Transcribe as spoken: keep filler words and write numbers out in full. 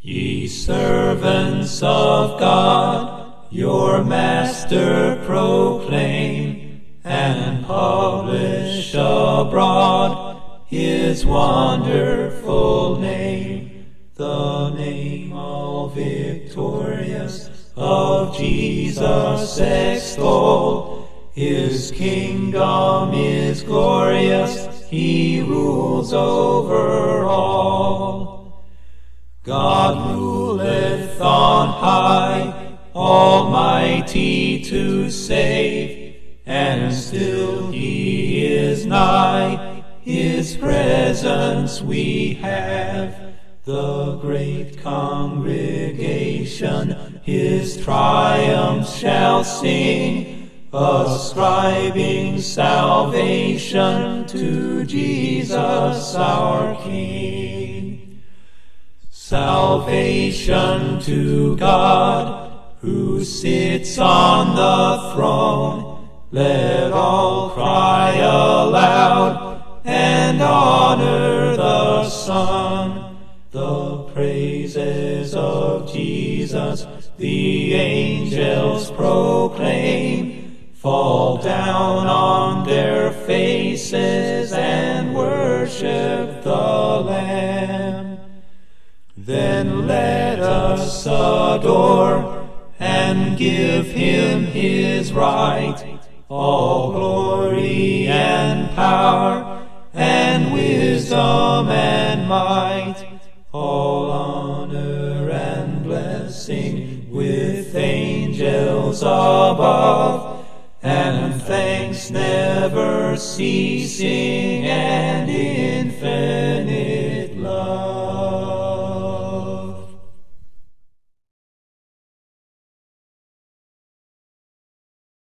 Ye servants of God, your Master proclaim, and publish abroad his wonderful name, the name all victorious of Jesus extol. His kingdom is glorious, he rules over all. God ruleth on high, almighty to save, and still he is nigh, his presence we have. The great congregation his triumphs shall sing, ascribing salvation to Jesus our King. Salvation to God, who sits on the throne. Let all cry aloud and honor the Son. The praises of Jesus the angels proclaim, fall down on their faces and worship the Lamb. Then let us adore and give him his right, all glory and power and wisdom and might, all honor and blessing with angels above, and thanks never ceasing